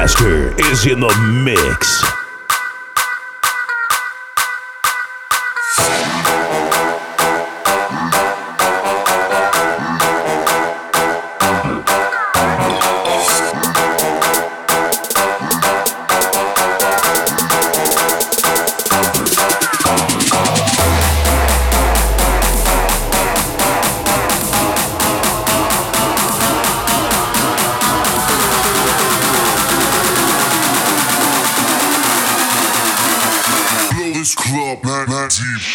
Master is in the mix. Club 19.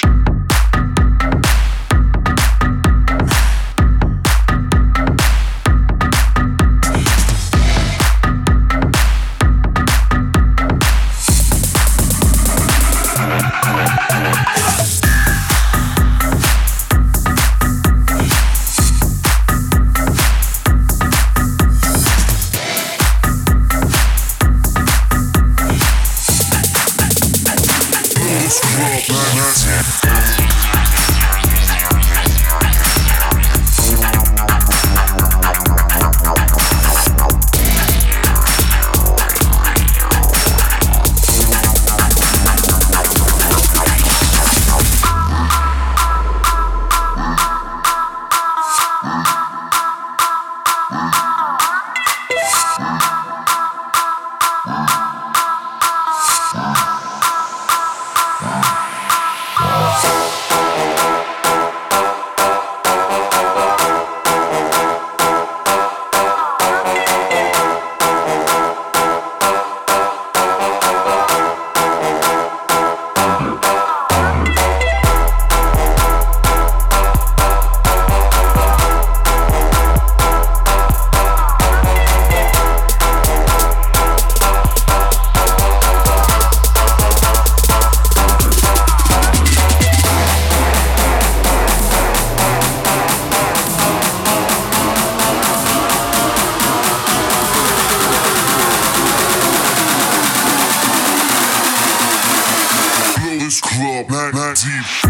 Club 19.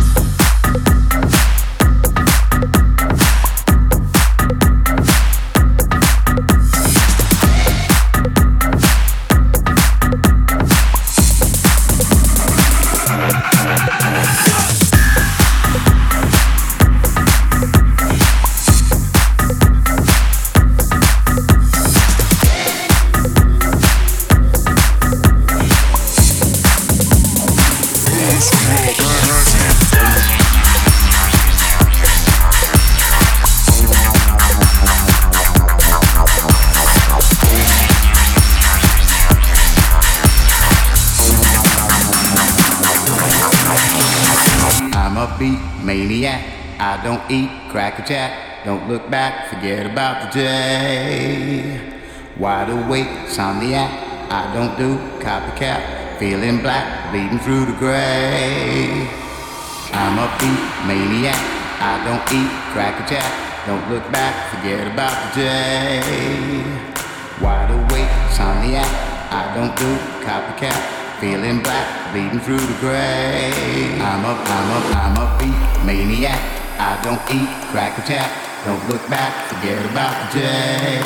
Beat maniac, I don't eat cracker jack. Don't look back, forget about the day. Wide awake, insomniac, I don't do copycat. Feeling black, bleeding through the gray. I'm a beat maniac, I don't eat cracker jack. Don't look back, forget about the day. Wide awake, insomniac, I don't do copycat. Feeling black, bleeding through the gray. I'm a beat maniac. I don't eat cracker jack. Don't look back, forget about the day.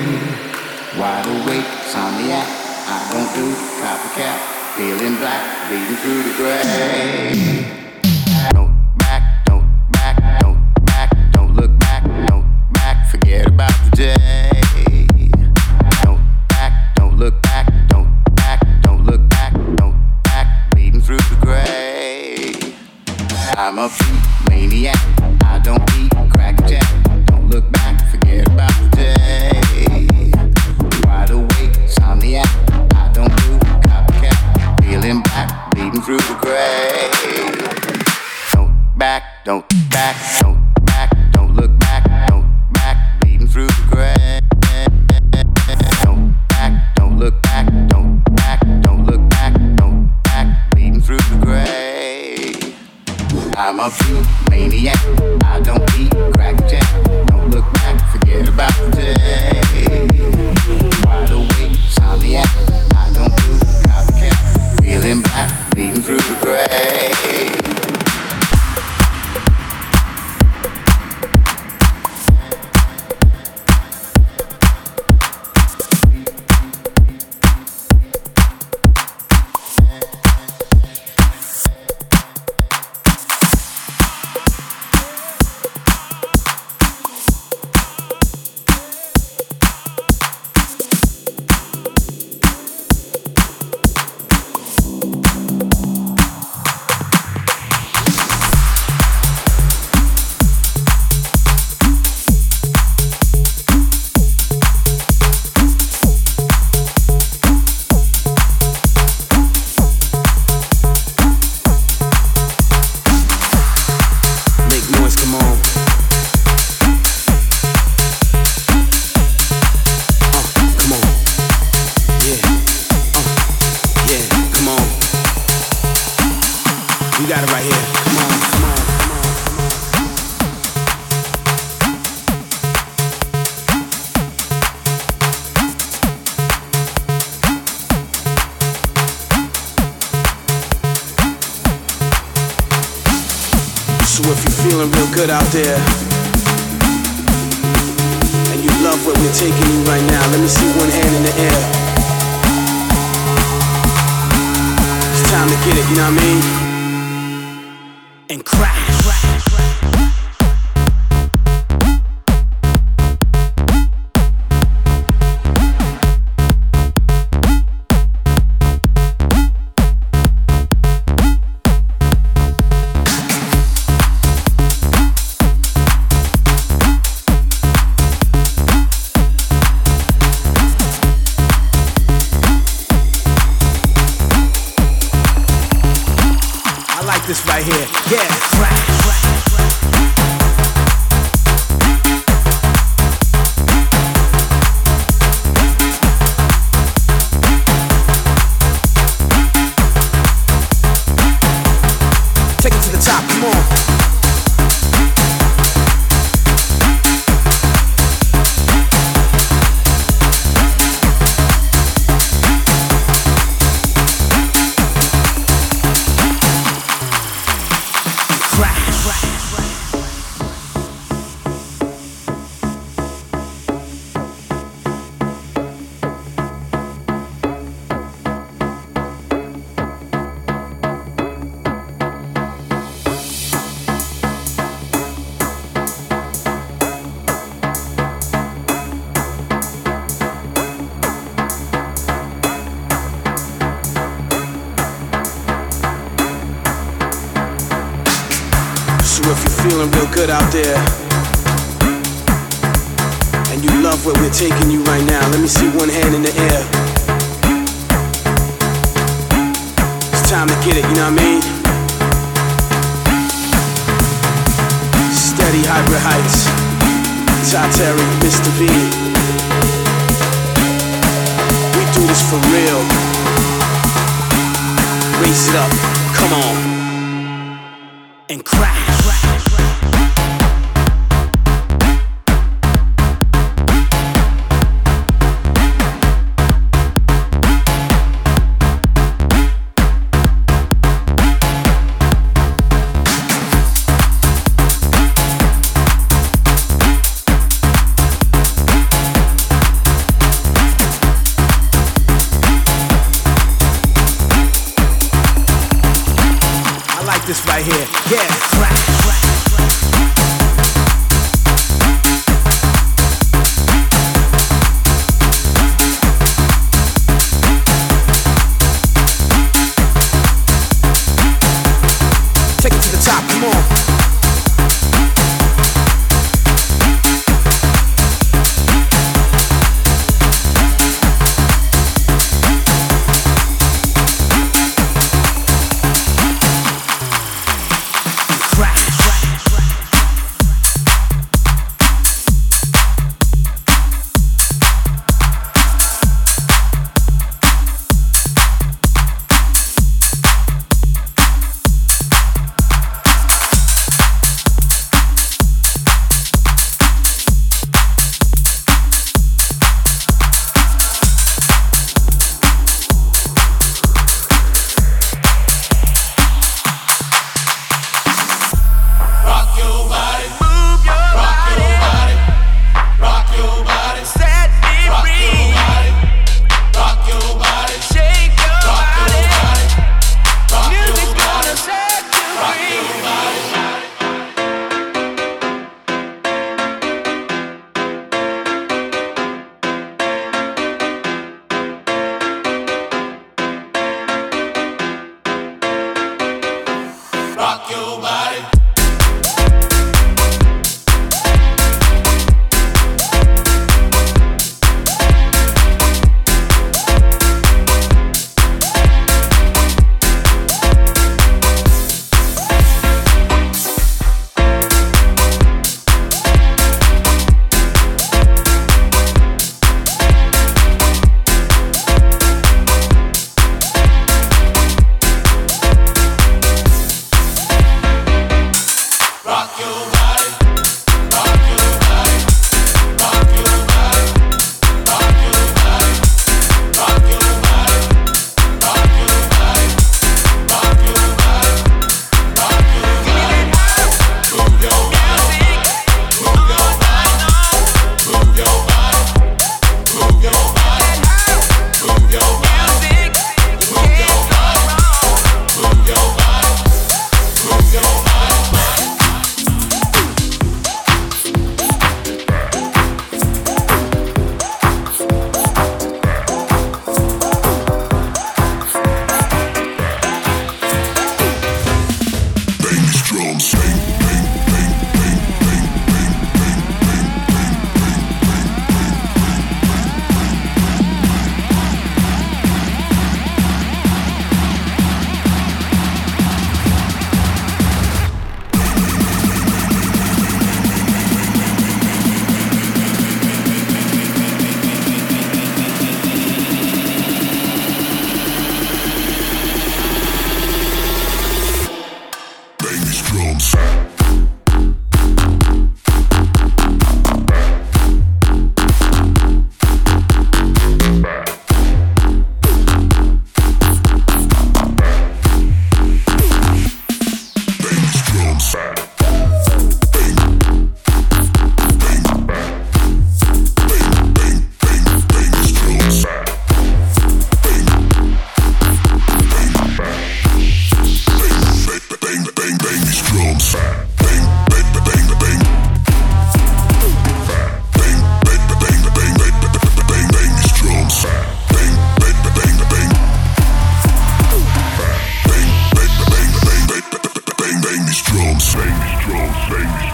Wide awake, insomniac. I don't do copycat. Feeling black, bleeding through the gray. Don't back, don't back, don't back, don't look back, don't back, forget about the day. Don't back, don't look back, don't back, don't look back. Through the gray. I'm a beat maniac. I don't eat cracker jack. Don't look back, forget about the day. Wide awake, insomniac. I don't do copycat. Feeling black, bleeding through the gray. Don't back, don't back, don't back, don't look back, don't back, bleeding through the gray. Don't back, don't look back, don't back, don't look back, don't back, bleeding through the gray. I'm a beat maniac. I don't eat cracker jack. Don't look back, forget about the day. Wide awake, insomniac. I don't do copycat. Feeling black, bleeding through the gray. got it right here. Come on, come on, come on, come on. So if you're feeling real good out there, and you love where we're taking you right now, let me see one hand in the air. Time to get it, you know what I mean? And crash. This right here, yeah, crash. Take it to the top, come on. So if you're feeling real good out there, and you love where we're taking you right now, let me see one hand in the air. It's time to get it, you know what I mean? Steady Hybrid Heights, Ty Terry, Mr. V. We do this for real. Raise it up, come on, and crash. This right here, yeah, crash. Take it to the top, come on.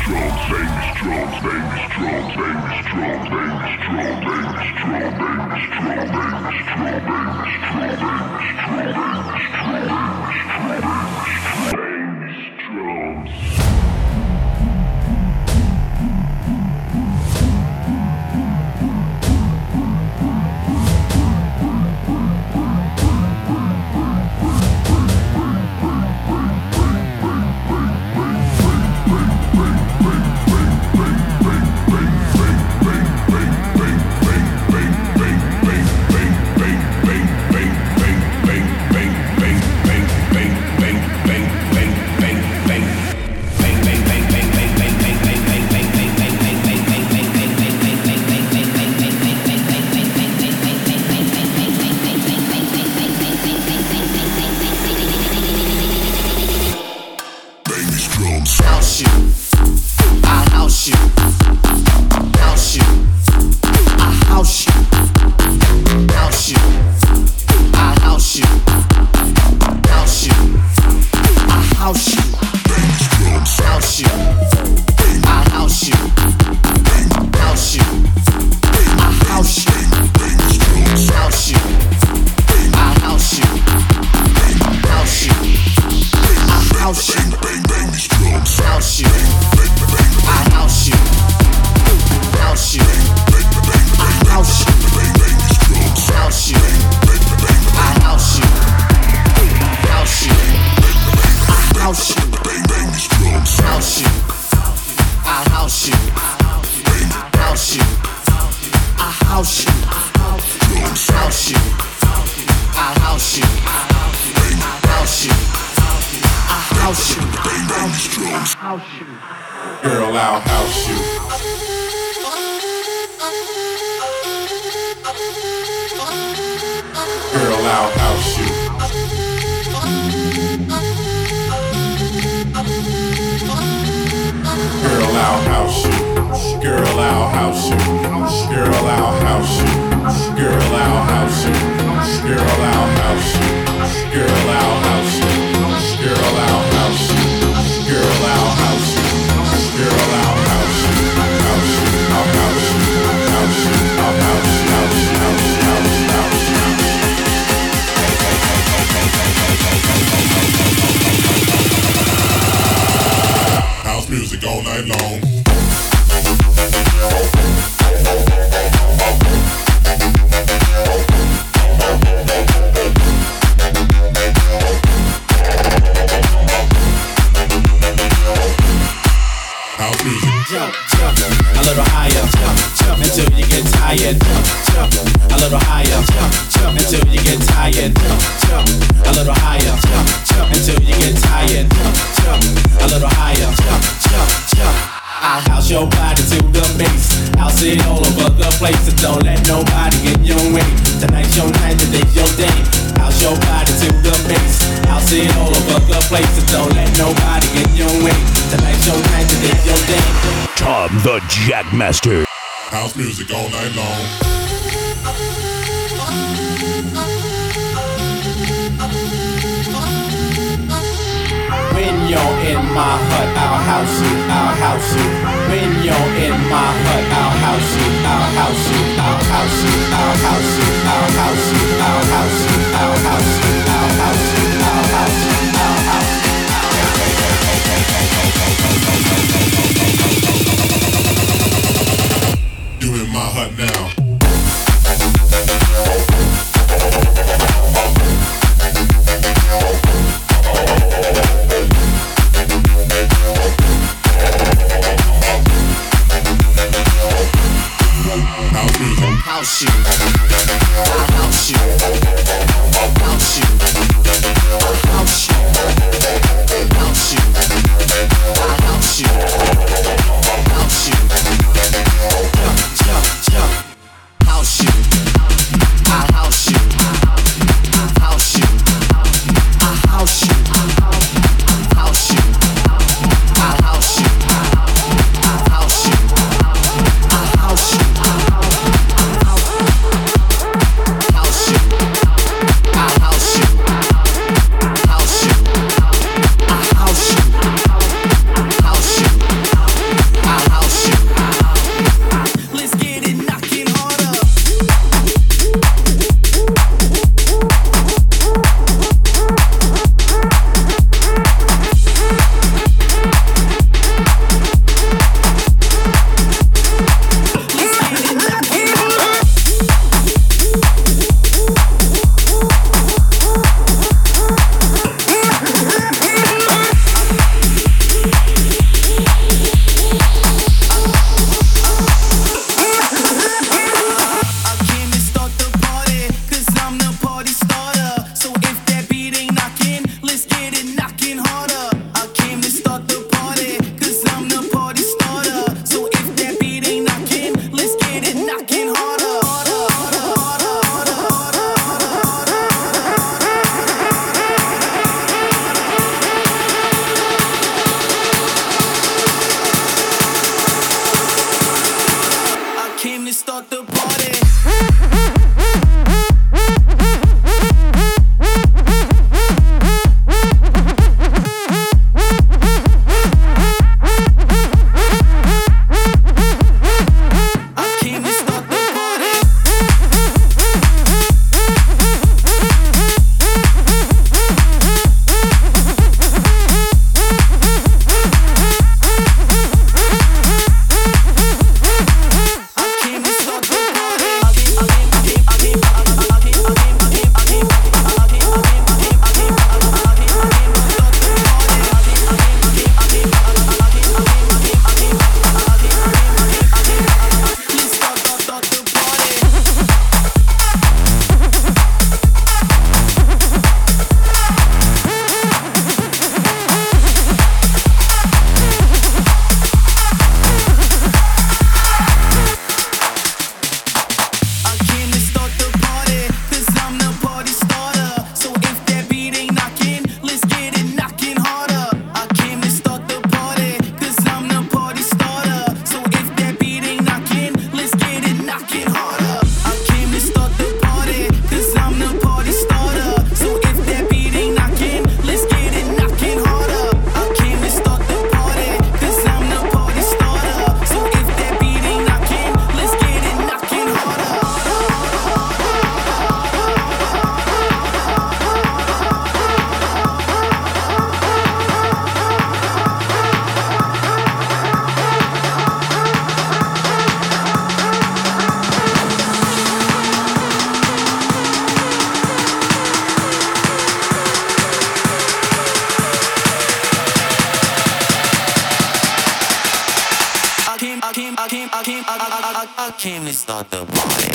The Jackmaster. House music all night long. When you're in my hut, I'll house you, I'll house you. When you're in my hut, I'll house you, I'll house you, I'll house you, I'll house you, I'll house you, I'll house you, I'll house you, I'll house you, I'll house you, I'll house you. You in my hut now. House you, I'll house you, house you, I'll house you. I came to start the party.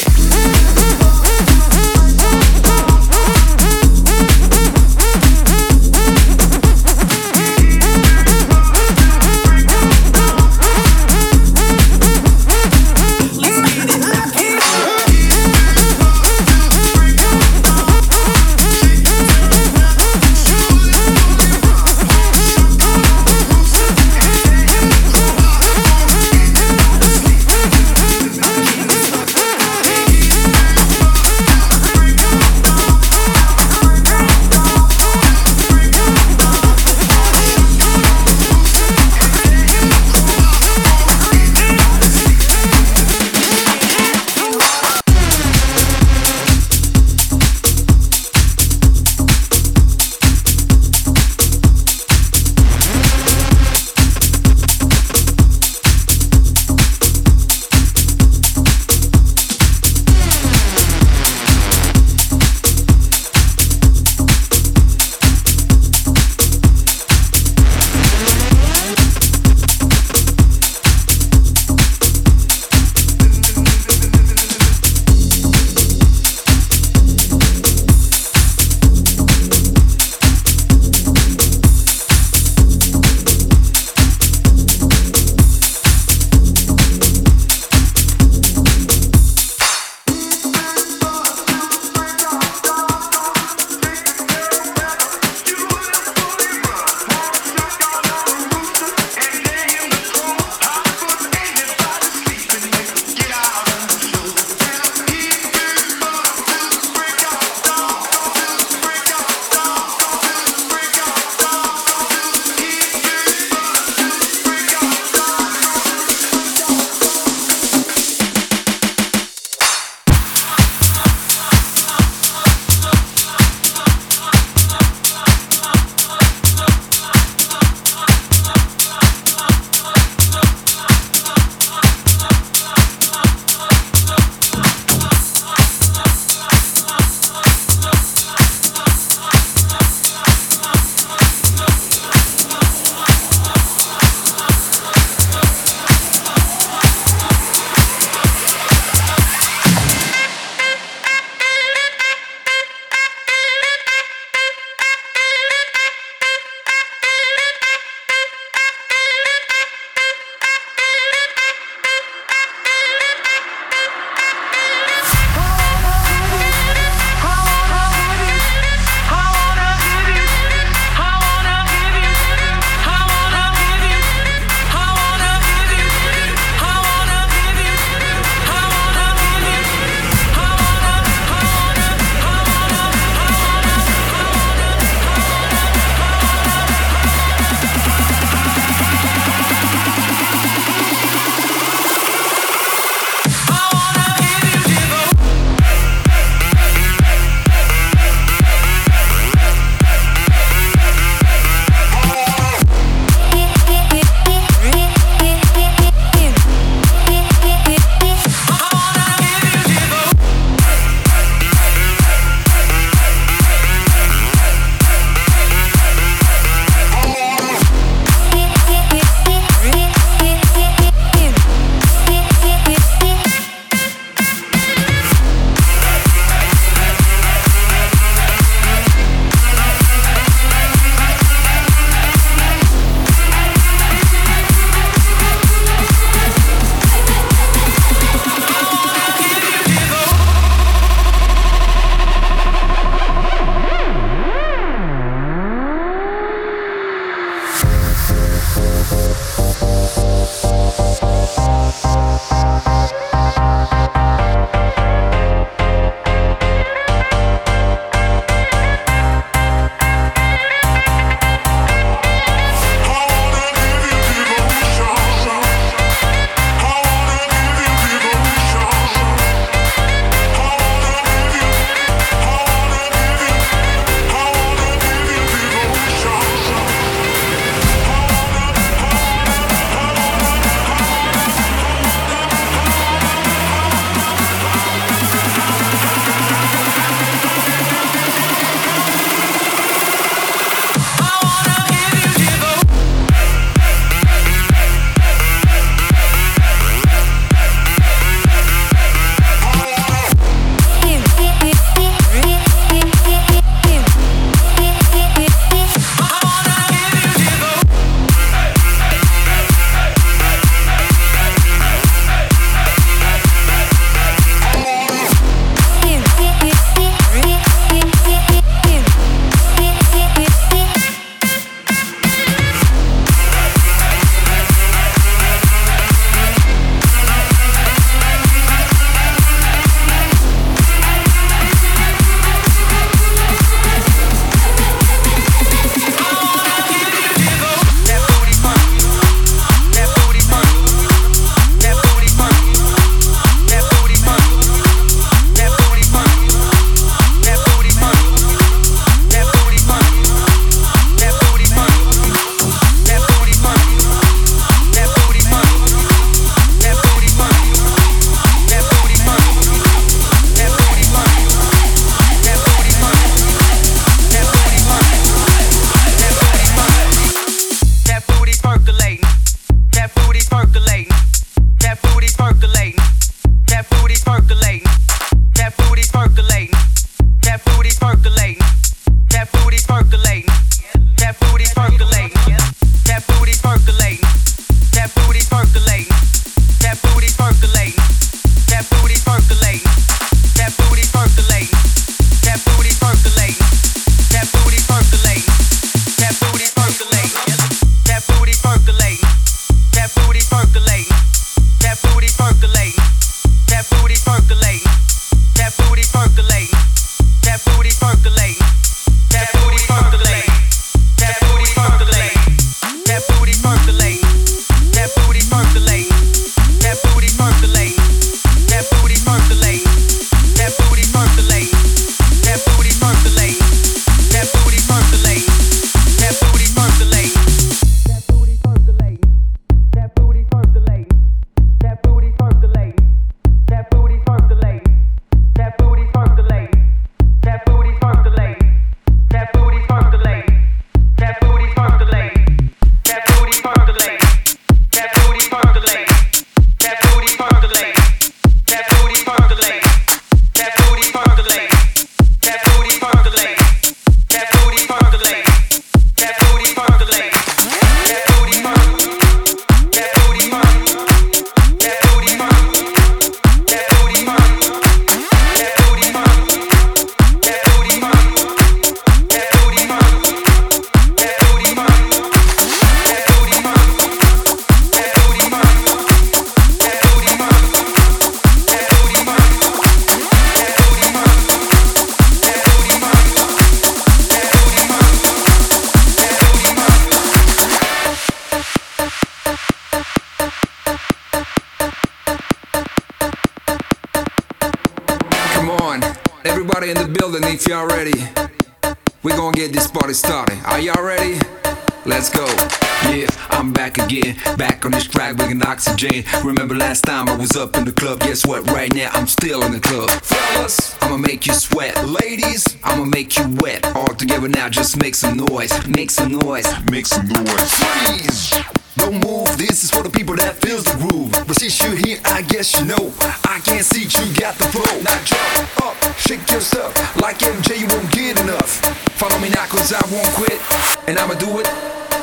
Everybody in the building, if y'all ready, we're gonna get this party started. Are y'all ready? Let's go. Yeah, I'm back again, back on this track, bringing oxygen. Remember last time I was up in the club? Guess what? Right now I'm still in the club. Fellas, I'ma make you sweat. Ladies, I'ma make you wet. All together now, just make some noise. Make some noise. Make some noise. Freeze! Don't move, this is for the people that feels the groove. But since you're here, I guess you know I can't see you got the flow. Now jump up, shake your stuff. Like MJ, you won't get enough. Follow me now, cause I won't quit. And I'ma do it.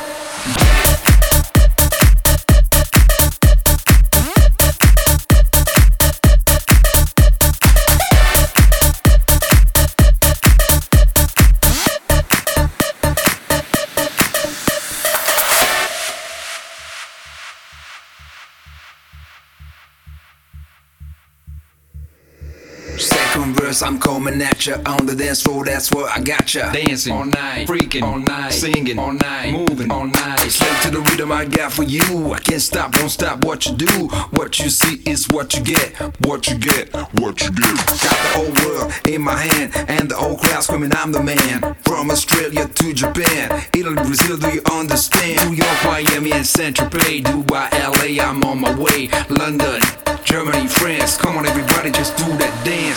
Second verse, I'm coming at ya on the dance floor, that's where I got ya. Dancing all night, freaking all night, singing all night, moving all night. Slave to the rhythm I got for you. I can't stop, won't stop what you do. What you see is what you get. What you get, what you get. Got the whole world in my hand, and the whole crowd screaming I'm the man. From Australia to Japan, Italy, Brazil, do you understand? New York, Miami, and Saint-Tropez, Dubai, LA, I'm on my way. London, Germany, France, come on everybody, just do that dance.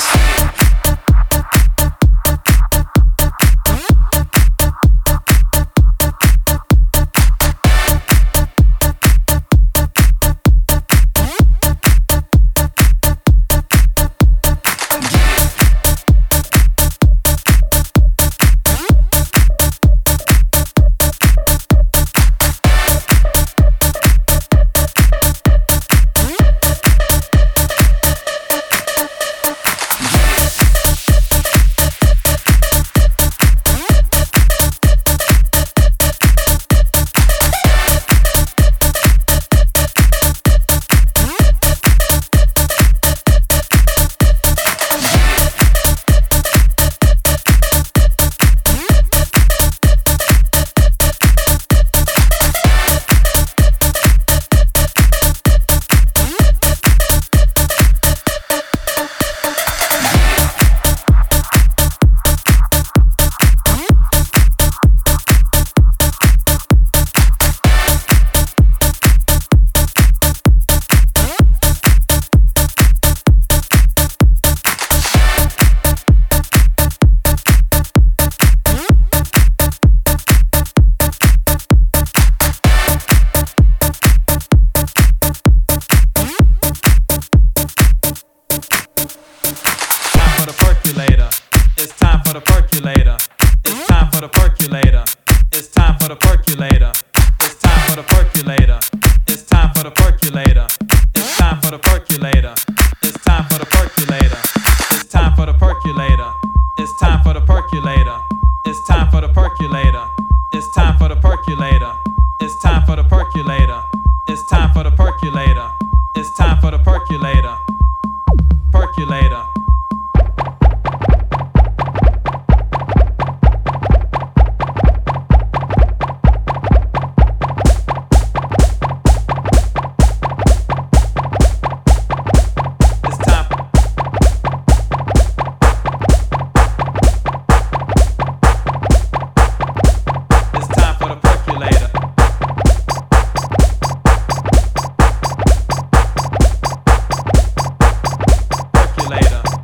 Later.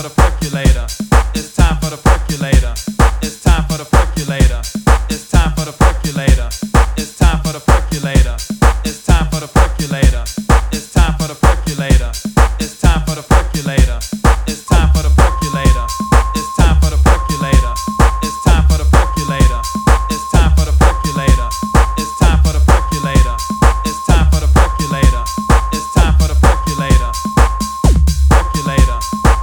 for the percolator. It's time for the percolator. It's time for the percolator. It's time for the percolator. It's time for the percolator. It's time for the percolator. It's time for the percolator. It's time for the percolator. It's time for the percolator. It's time for the percolator. It's time for the percolator. It's time for the percolator. It's time for the percolator. It's time for the percolator. It's time for the percolator. Percolator.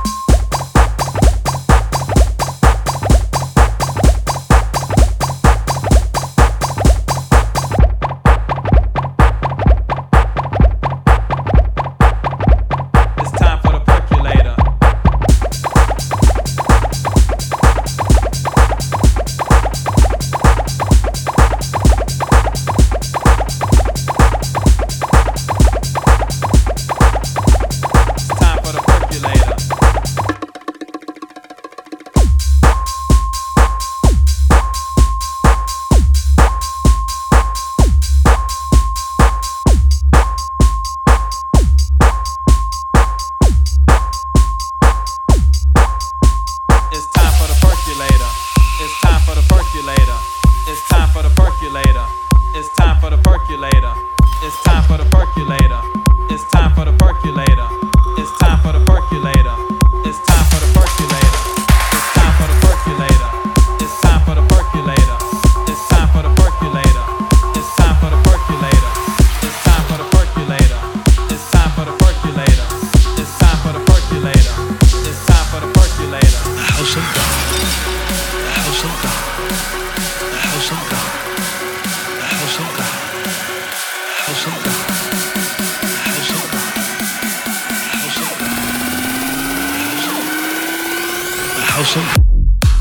It's time for the percolator. It's time for the percolator. It's time for the percolator. It's time for the percolator. It's time for the percolator. It's time for the percolator. It's time for the percolator. It's time for the percolator. It's time for the percolator. It's time for the percolator. It's time for the percolator. It's time for the percolator. It's time for the percolator. It's time for the percolator. It's time for the percolator. It's time for the percolator. It's time for the percolator. It's time for the percolator. The house of God. The house of God. The house of God. The house of God. The house of God. The house of God. The house of God. The house of God.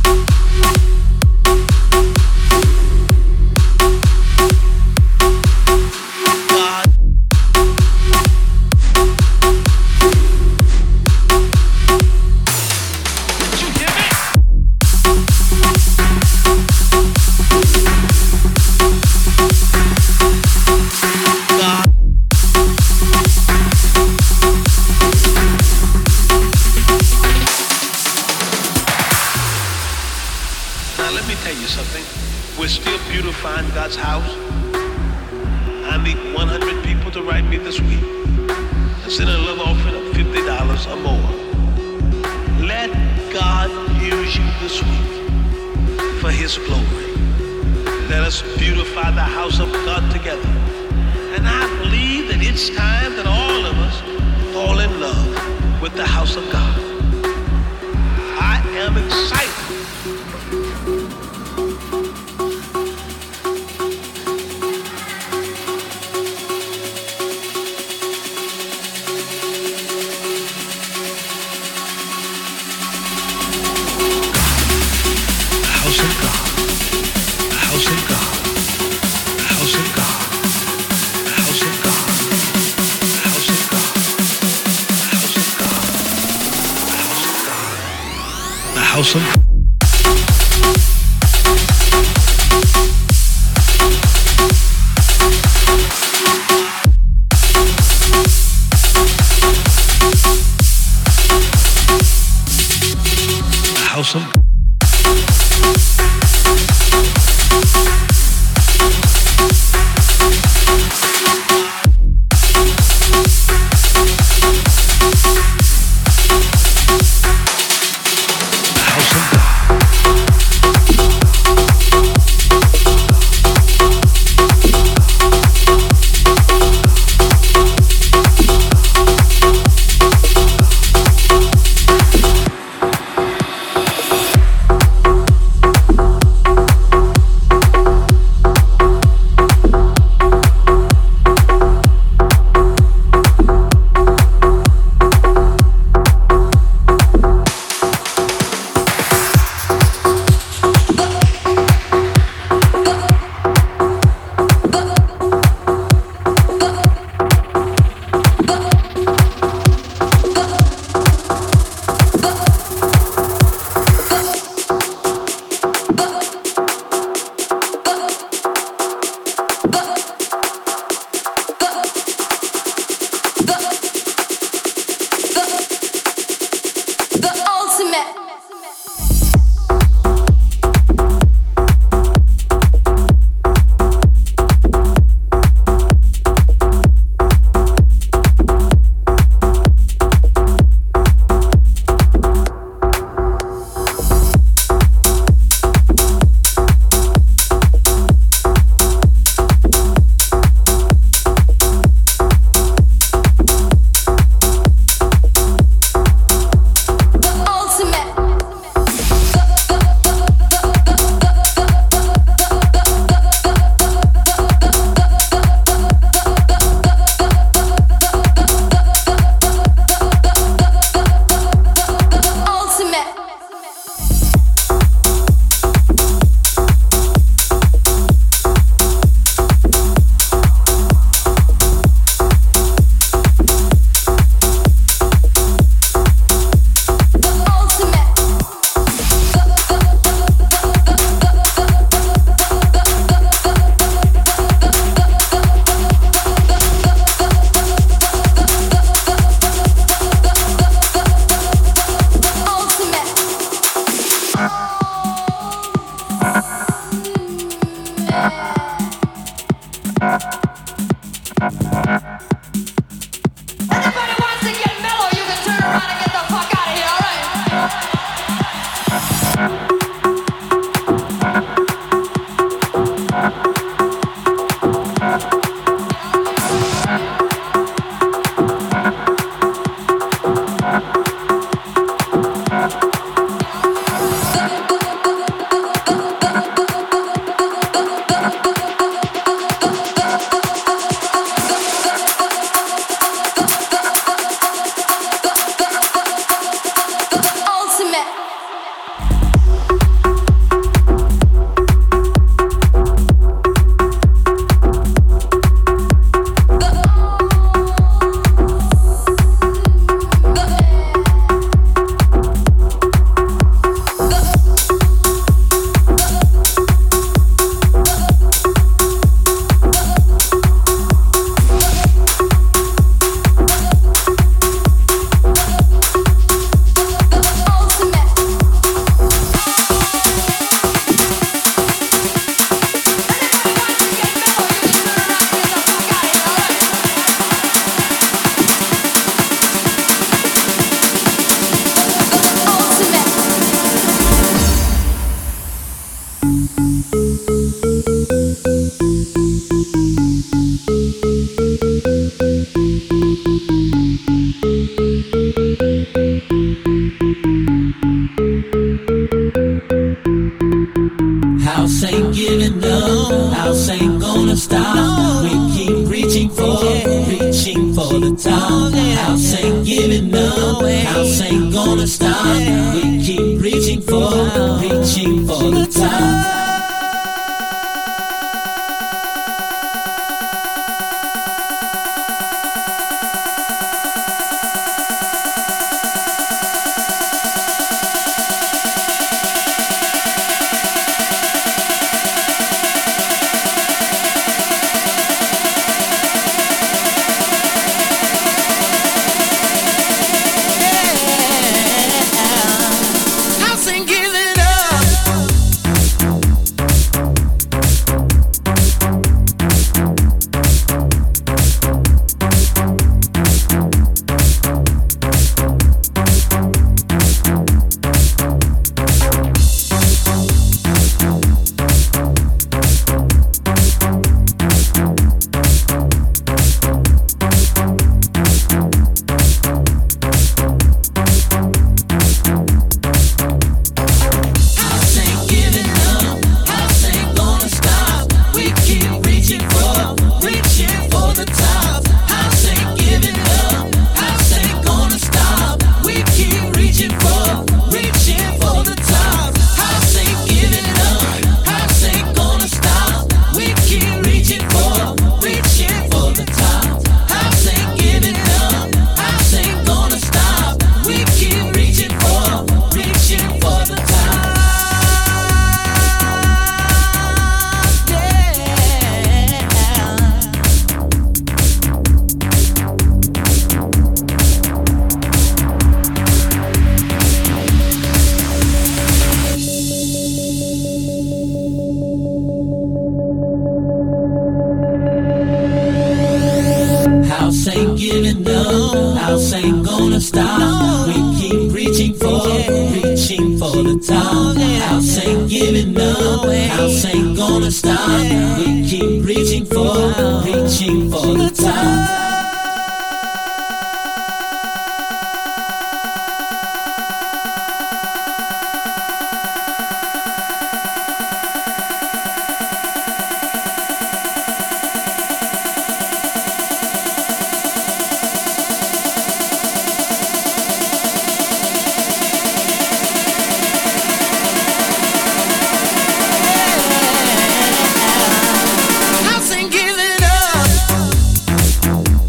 Now let me tell you something. We're still beautifying God's house. I need 100 people to write me this week and send a love offering of $50 or more. Let God use you this week for His glory. Let us beautify the house of God together. And I believe that it's time that all of us fall in love with the house of God. I am excited. House of House of House ain't giving up, house ain't gonna stop. We keep reaching for the top. House ain't giving up, house ain't gonna stop. We keep reaching for the top. House ain't gonna stop. We keep reaching for the top. House ain't giving up. House ain't gonna stop. We keep reaching for the top. House ain't giving up.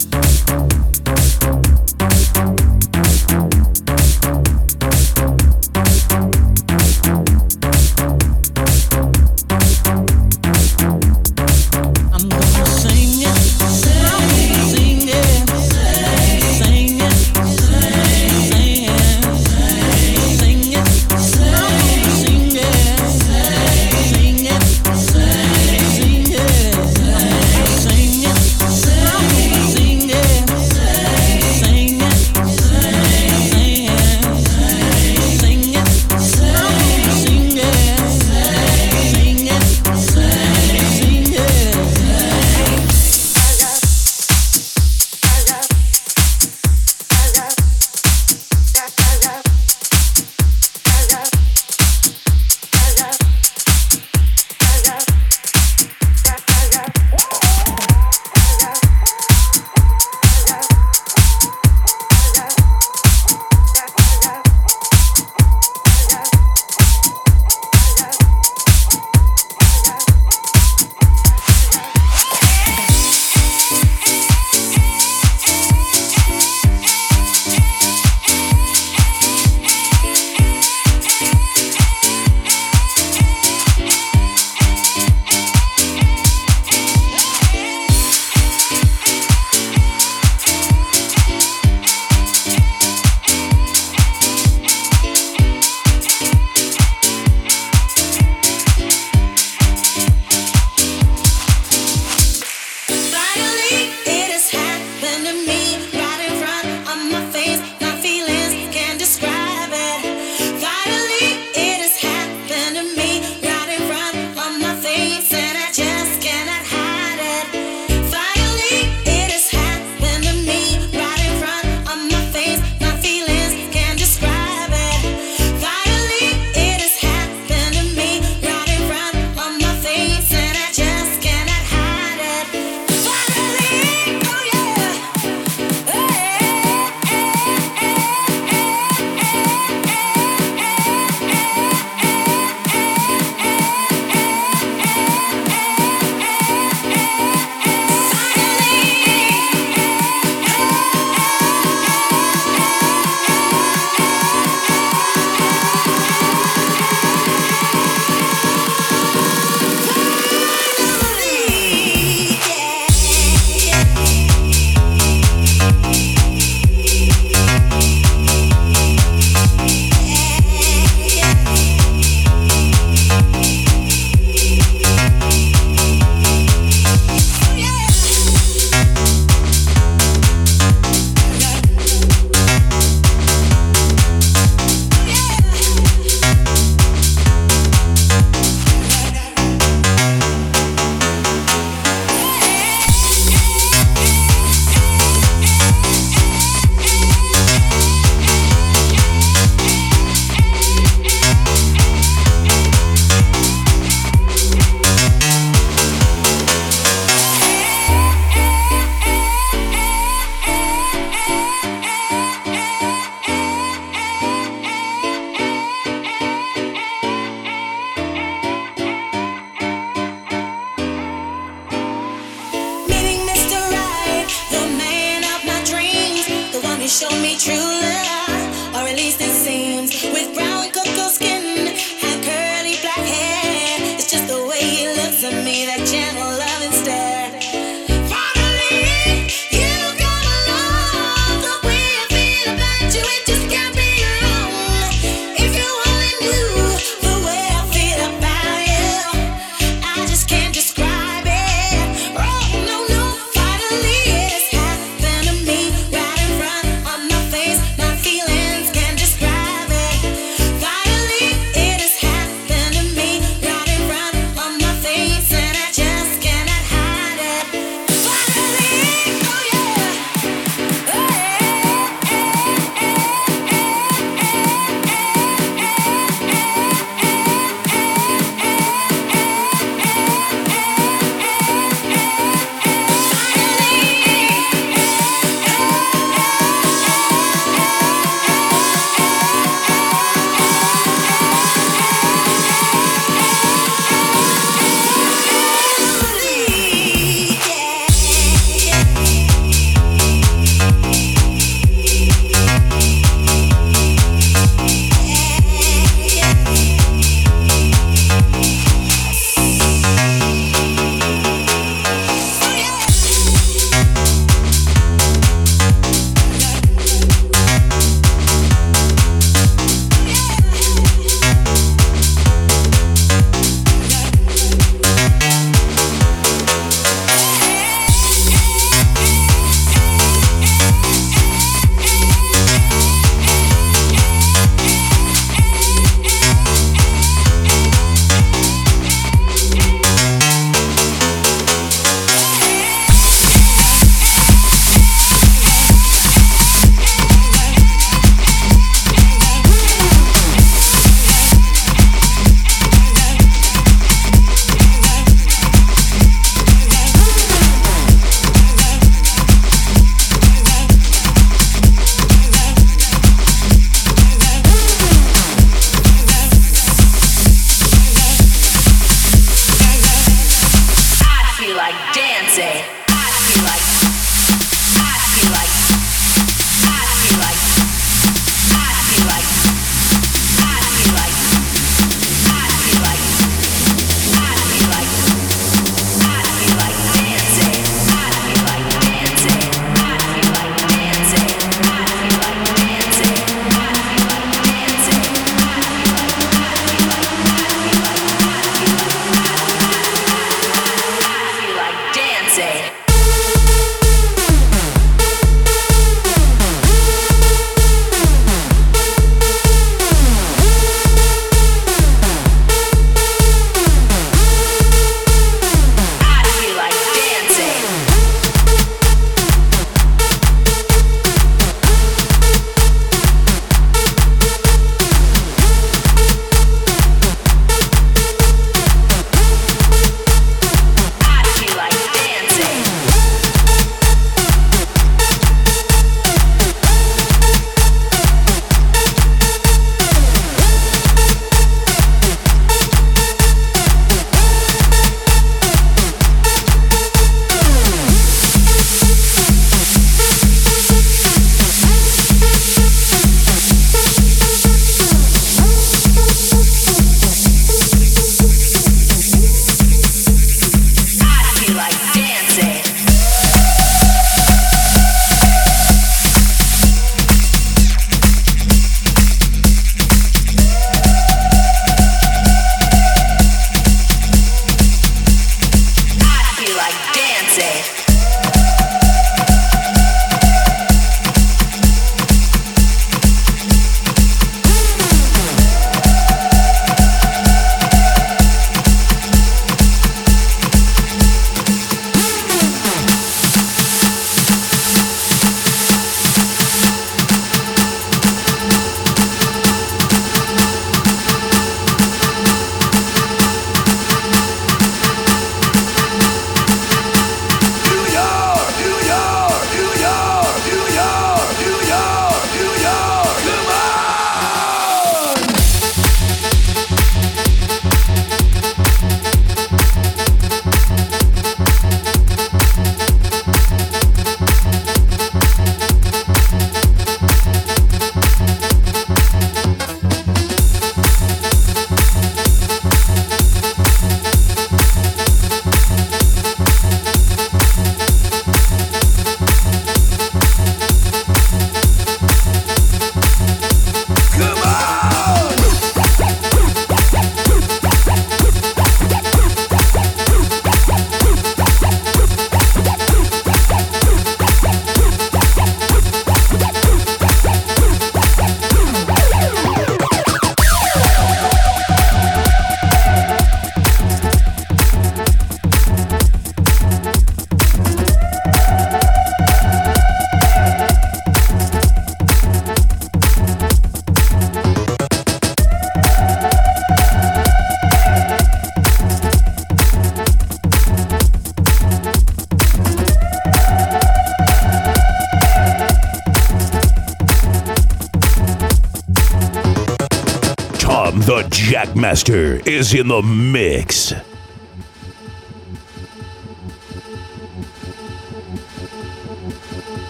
Dom, the Jackmaster, is in the mix.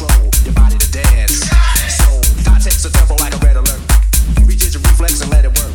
Reaches your reflex and let it work.